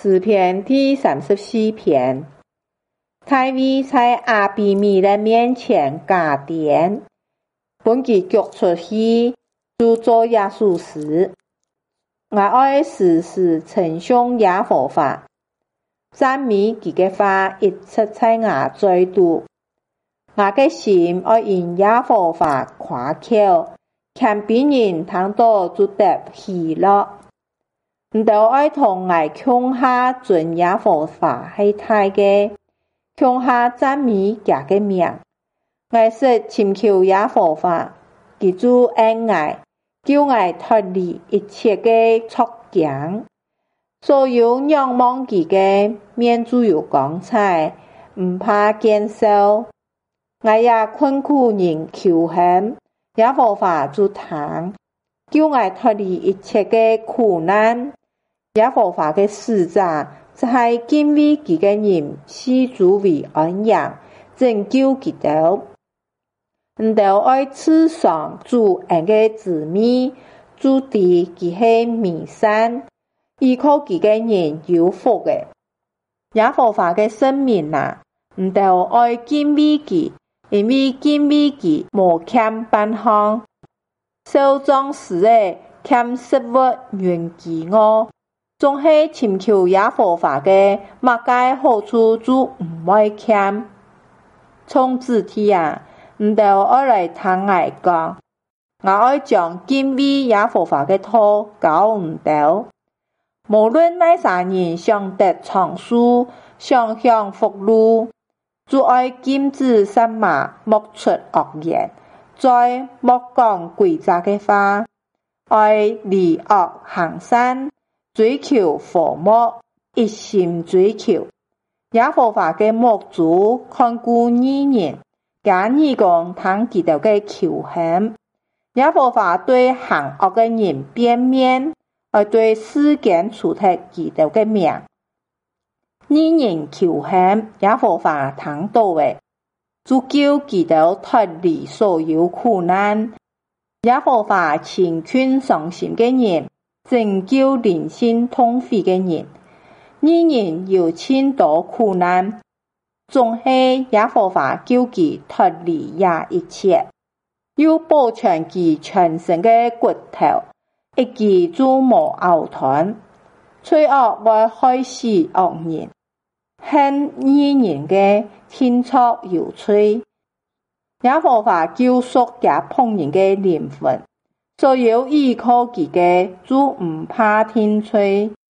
诗篇第34篇。大卫在亚比米勒面前加冕，本其脚出去，就做耶稣时，我爱时时称颂耶和华，赞美他的话一直在我嘴中。我的心爱因耶和华夸口，看别人听到就得喜乐。都爱同我共下尊耶和华是大的，共下赞美他的名。我是尋求耶和華，他就恩我，叫我脫離一切的錯境。所有仰望他的面就有光彩，唔怕見羞。我也困苦人求恨，耶和華就聽，叫我脫離一切的苦難。耶和華的使者在敬畏他的人，是主為安養，拯救他哋。都愛刺上主恩的子民，主地他是美善，依靠他的人有福的。耶和華的聖名啊，都愛敬畏他，因為敬畏他無欠半項。少壯士的欠食物原飢餓，總是尋求耶和華的，乜嘅好處就唔會欠。從子體啊，都愛來聽我講，我愛將敬畏耶和華的道教都。無論哪啥人想得長壽，想享福祿，就愛禁止什麼，莫出惡言，再莫講詭詐的話，愛離惡行善，追求和睦，一心追求。耶和華的目珠看顧義人，假義工聽佢哋嘅求恨。耶和華對行惡嘅人變面，而對世間除脫佢哋嘅名。義人求恨，耶和華聽到嘅，就叫佢哋脫離所有苦難。耶和華親近傷心嘅人，拯救靈心痛悔嘅人。義人有千多苦難，總是耶和華叫佢脫離也一切，又保全佢全身嘅骨頭，一記就無拗斷。罪惡會害死惡人，恨義人嘅天錯有罪。耶和華救贖假碰人嘅靈魂，所有依靠佢嘅就唔怕天罪。